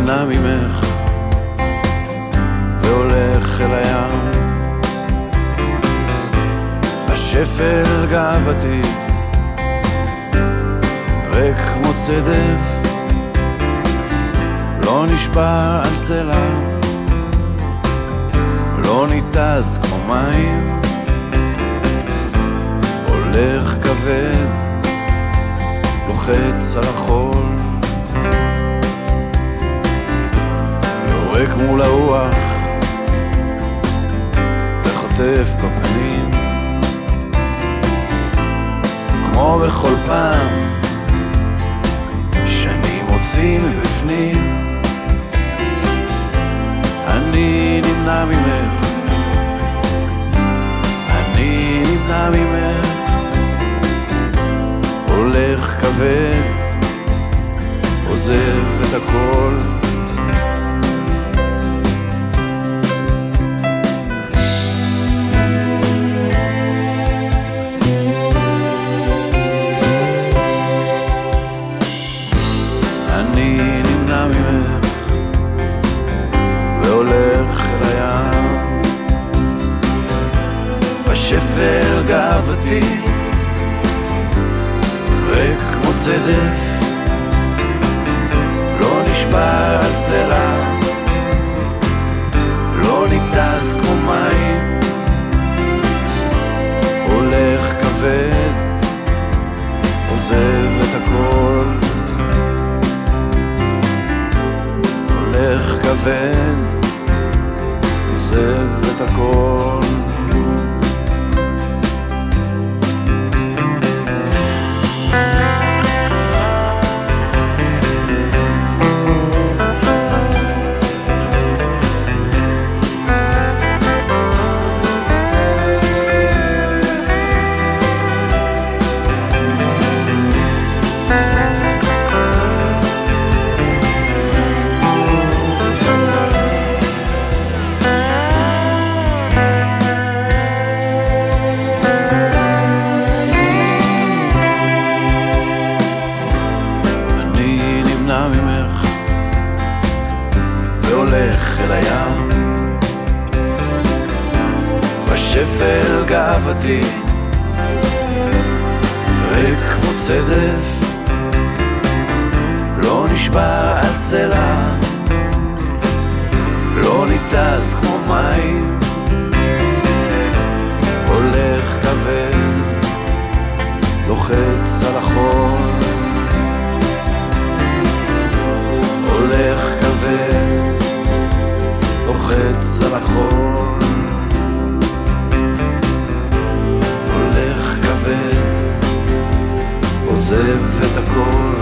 נמנע ממך והולך אל הים, בשפל גאוותי ריק כמו צדף, לא נשבע על סלע, לא ניתז כמו מים, הולך כבד, לוחץ על החול, יורק מול הרוח וחוטף בפנים, כמו בכל פעם שאני מוציא מבפנים. אני נמנע ממך, אני נמנע ממך, הולך כבד, עוזב את הכל, אני נמנע ממך והולך אל הים, בשפל גאוותי ריק כמו צדף, לא נשבע על סלע, לא ניתז כמו מים, הולך כבד, עוזב את הכל, הולך כבד, עוזב את הכל. ממך והולך אל הים, בשפל גאוותי ריק כמו צדף, לא נשבע על סלע, לא ניתז כמו מים, הולך כבד, לוחץ על החול, הולך כבד, לוחץ על החול, הולך כבד, עוזב את הכל.